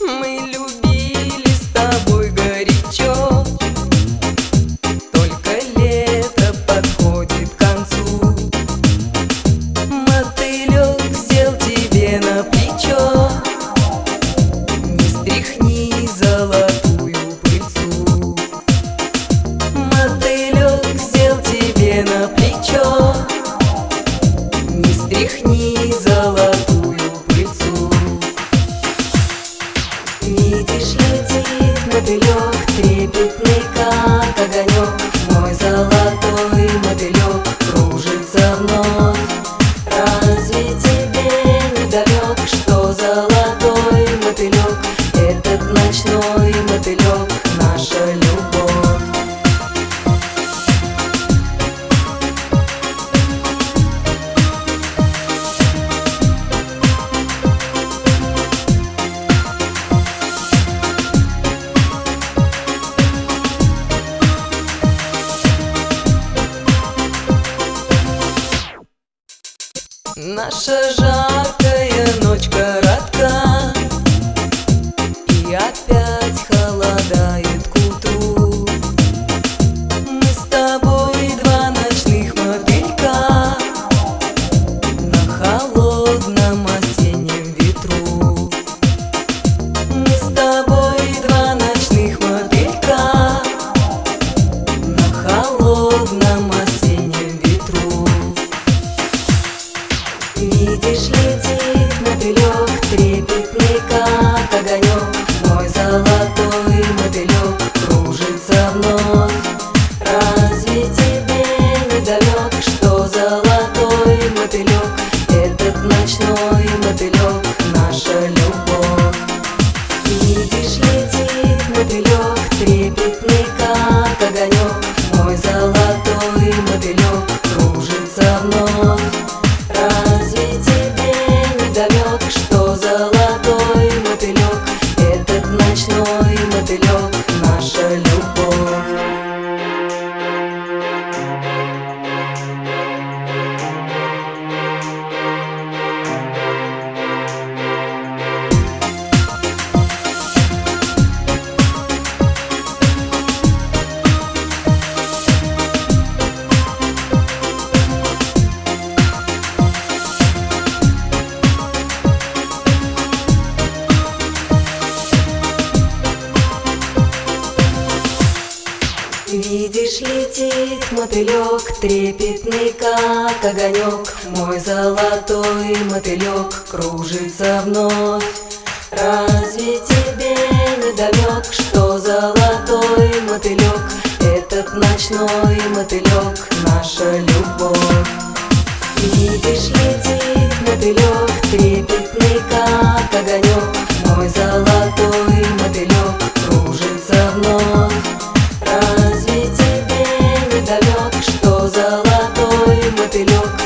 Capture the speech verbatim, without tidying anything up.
Мы любили с тобой горячо, только лето подходит к концу. Мотылек сел тебе на плечо, не стряхни золотую пыльцу. Мотылек сел тебе на плечо, не стряхни золотую пыльцу. Видишь, летит мотылек, трепетный, как огонек. Мой золотой мотылек кружится вновь. Разве тебе не далек, что золотой мотылек — этот ночной мотылек, наша любовь? Наша жаркая ночь коротка, и опять холодает к утру. Мы с тобой два ночных мотылька на холодном осеннем ветру. Мы с тобой два ночных мотылька на холодном осеннем ветру. Видишь, летит мотылек, трепетный, как огонек. Мой золотой мотылек кружится вновь. Разве тебе не далек, что золотой мотылек — этот ночной мотылек, наша любовь? Видишь, летит мотылек, трепетный, как огонек. Мой золотой мотылек кружится вновь. Разве тебе не далек, что золотой мотылек — этот ночной мотылек, наша любовь? Видишь, летит мотылек, трепетный, как огонек. Мой золотой мотылек кружится вновь. Разве тебе не далек, что золотой мотылек — этот ночной мотылек, наша любовь? Видишь, летит мотылек, трепетный, как огонек. Мой золотой мотылек кружится вновь. Разве тебе не далек, что золотой мотылек